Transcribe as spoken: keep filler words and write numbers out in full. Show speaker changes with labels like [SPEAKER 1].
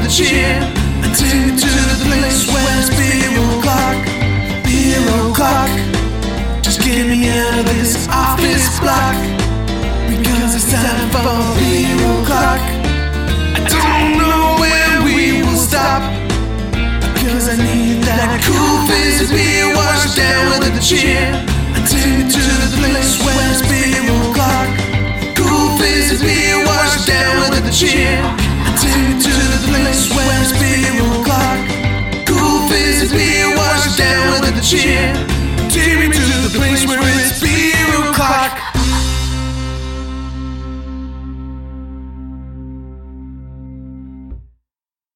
[SPEAKER 1] cheer. I take me to the place where it's beer o'clock, beer o'clock. Just get me out of this office block, because it's time for beer o'clock. I don't know when we will stop, because I need that cool fizz beer washed down with a cheer. I take me to the place where it's beer o'clock, cool fizz beer washed down with a cheer. I take me to the place where it's beer o'clock, cool fizz beer washed down with a cheer. Take me to